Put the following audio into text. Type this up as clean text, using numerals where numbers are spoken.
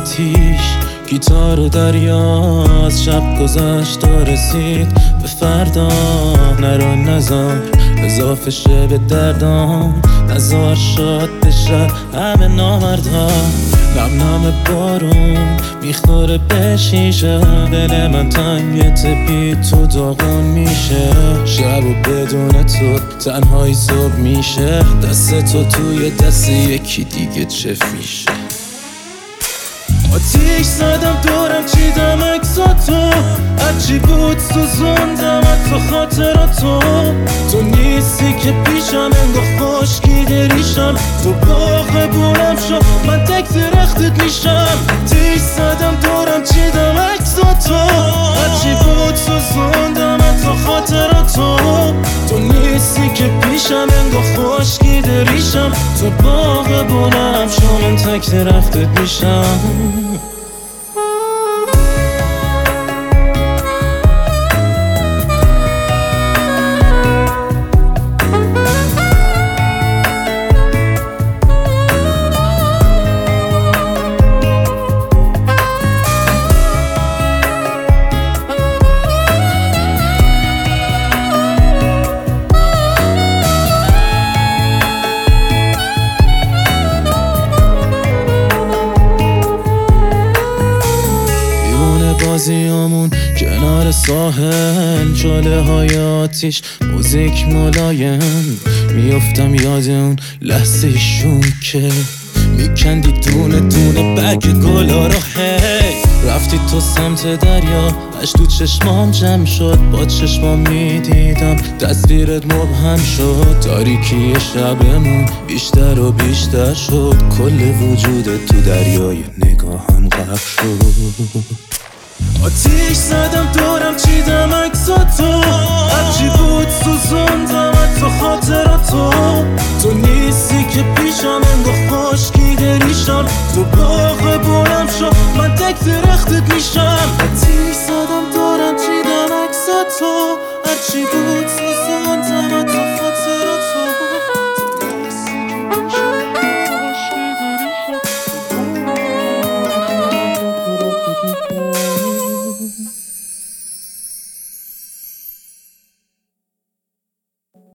آتیش گیتار و دریاست. شب گذشت و رسید به فردا. نرو نزار اضافه شه به دردام، نزار شاد بشه همه نامردها. نم نم بارون میخوره به شیشه، دل من تنگ بی تو داغون میشه. شب و بدون تو تنهایی صبح میشه، دست تو توی دست یکی دیگه چه میشه. آتیش زدم دورم چیدم اکساتو، هرچی بود سوزوندم تو خاطراتو. تو نیستی که پیشم انگاه خشکی دریشم، تو باغ بونم شو من تک درختت میشم. آتیش زدم دورم چیدم اکساتو، هرچی بود سوزوندم تو خاطراتو. تو نیستی که پیشم انگاه خشکی دریشم، تو باغ بونم شو من تک درختت میشم. بازیامون کنار ساحل، جاله های آتیش موزیک ملایم. میافتم یاد اون لحظهشون که میکندی دونه دونه برگ گلا رو. هی رفتی تو سمت دریا، اش تو چشمام جمع شد. با چشمام میدیدم تصویرت مبهم شد. تاریکی شبمون بیشتر و بیشتر شد، کل وجودت تو دریای نگاهم غرق شد. آتیش زدم دورم چیدم اکساتو، هرچی بود سوزوندم تو خاطراتو.